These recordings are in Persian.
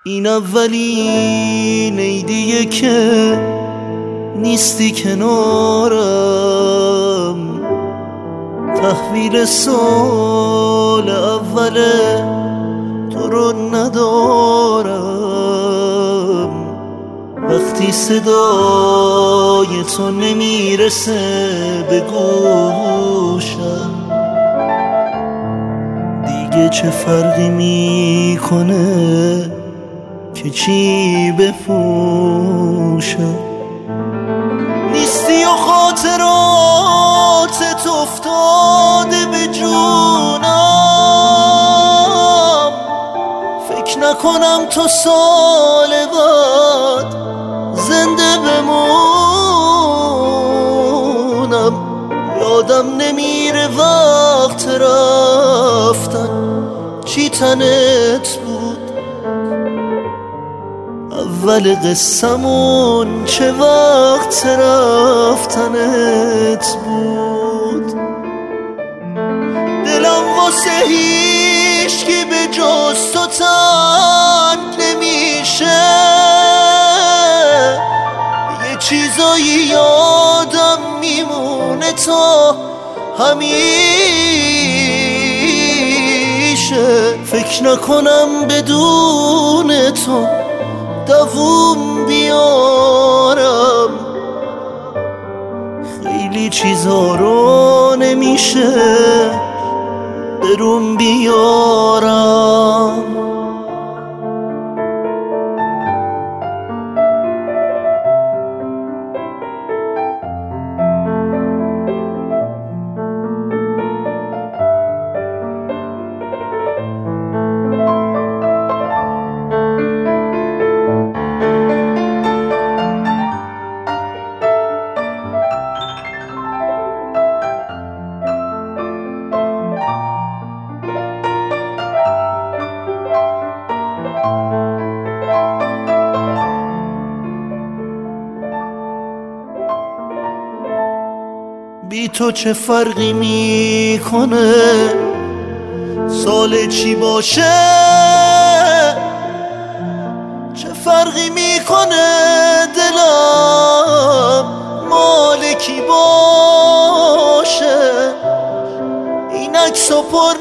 این اولین عیدیه که نیستی کنارم، تحویل سال اوله تو رو ندارم. وقتی صدای تو نمیرسه به گوشم، دیگه چه فرقی میکنه که چی بپوشم. نیستی و خاطراتت افتاده به جونم، فکر نکنم تو سال بعد زنده بمونم. یادم نمیره وقت رفتن چی تنت بود، اول قصمون چه وقت رفتنت بود. دلم واسه هیچکی به جز تو تنگ نمیشه، یه چیزایی یادم میمونه تا همیشه. فکر نکنم بدون تو دووم بیارم، خیلی چیزا رو نمیشه برون بیارم. بی تو چه فرقی میکنه سال چی باشه، چه فرقی میکنه دلم مال کی باشه. این عکسو پر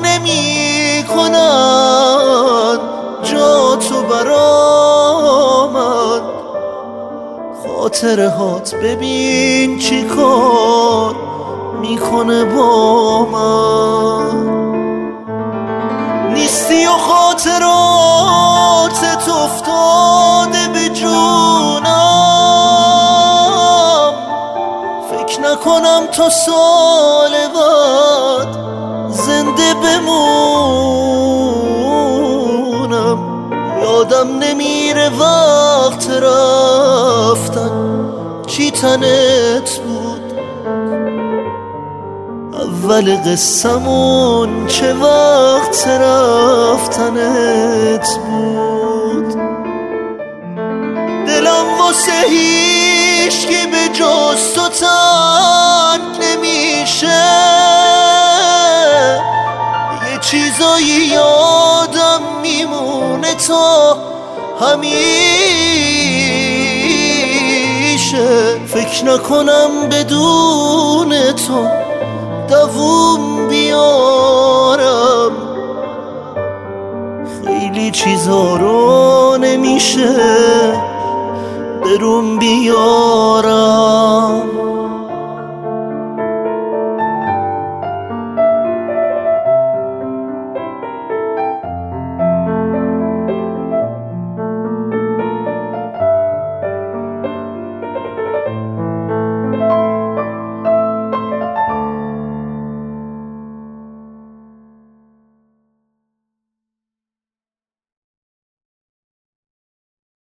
نمیکنن جا تو برامن، خاطره هات ببین چی کار میکنه با من. نیستی و خاطراتت افتاده به جونم، فکر نکنم تا سال بعد زنده بمونم. یادم نمیره وقت رفتن چی تنت بود، اول قصمون چه وقت رفتنت بود. دلم واسه هیچکی به جز تو تنگ نمیشه، یه چیزایی یادم میمونه تا همیشه. فکر نکنم بدون تو دووم بیارم، خیلی چیزا رو نمیشه برون بیارم.